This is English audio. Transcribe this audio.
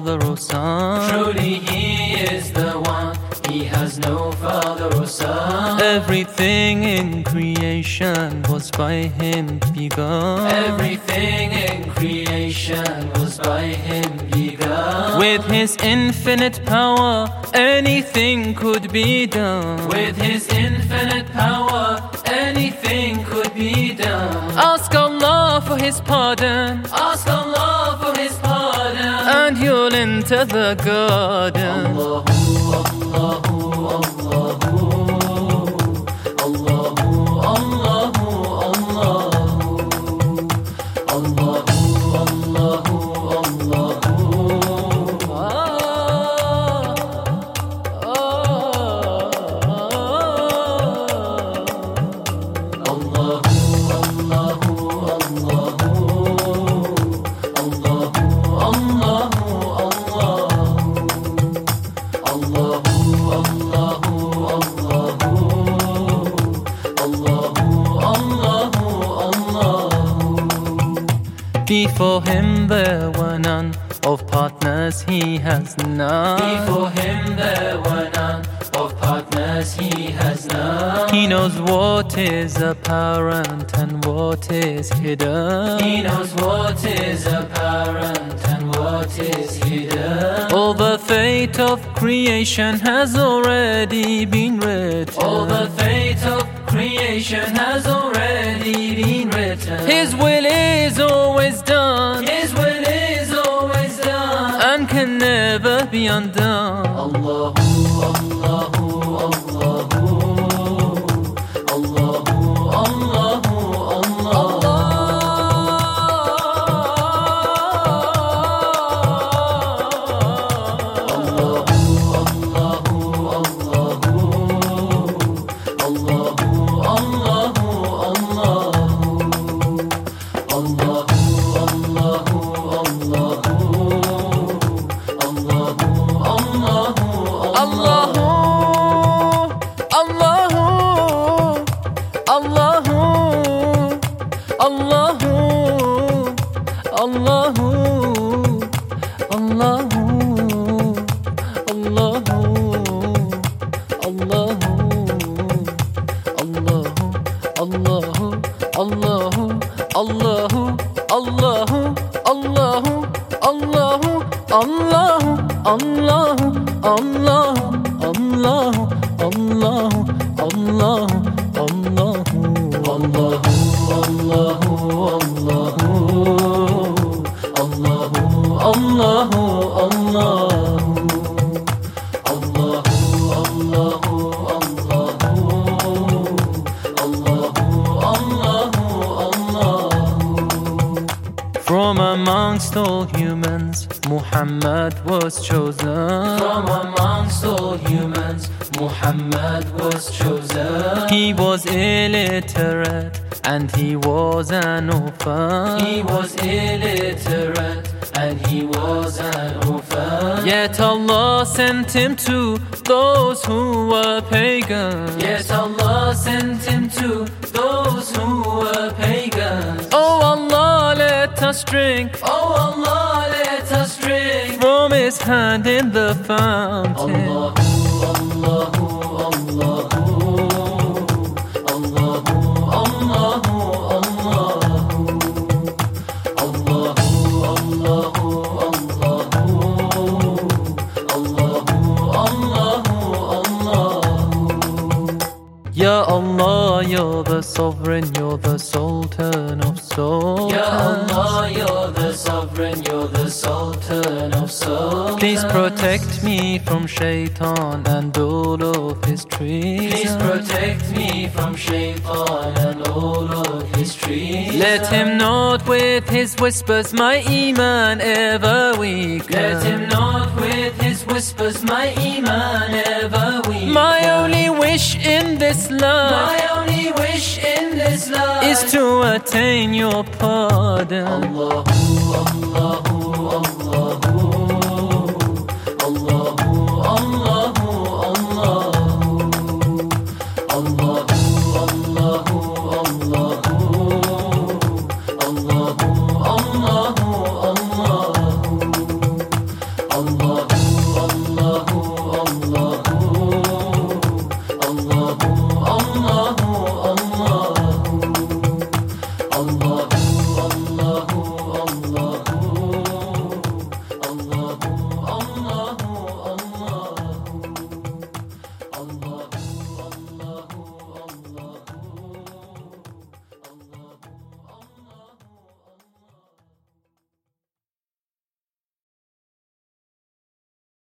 father or son. Truly He is the one, He has no father or son. Everything in creation was by Him begun. Everything in creation was by Him begun. With His infinite power, anything could be done. With His infinite power, anything could be done. Ask Allah for His pardon, Ask Allah for His pardon, and you'll enter the garden. Allahu, Allahu, Allahu, Allahu, Allahu, Allahu, Before Him there were none, of partners He has none. Before Him there were none, of partners He has none. He knows what is apparent and what is hidden. He knows what is apparent and what is hidden. All the fate of creation has already been written. All the fate of creation has already been written. His will is always done, His will is always done, and can never be undone. Allahu, Allahu, Allahu, Allahu, Allahu, From amongst all humans, Muhammad was chosen. From amongst all humans, Muhammad was chosen. He was illiterate and he was an orphan. He was illiterate and he was an orphan. Yet Allah sent him to those who were pagans. Yet Allah sent him to those who were pagans. Oh Allah, let us drink. Oh Allah, let us drink from His hand in the fountain. Allahu, Allahu, Allahu, Allahu, Allahu, Allahu, Allahu, Ya Allah, You're the sovereign, You're the sultan of souls. Ya Allah, You're the sovereign, You're the sultan of souls. Please protect me from shaitan and all of his treason. Please protect me from shaitan and all of his treason. Let him not with his whispers my iman ever weaken. Let him not with his whispers my iman ever weaken. My only wish in this life, my only wish in this life, is to attain Your pardon. Allahu, Allahu, Allahu, Allahu, Allahu, Allahu, Allahu, Allahu, Allahu, Allahu, الله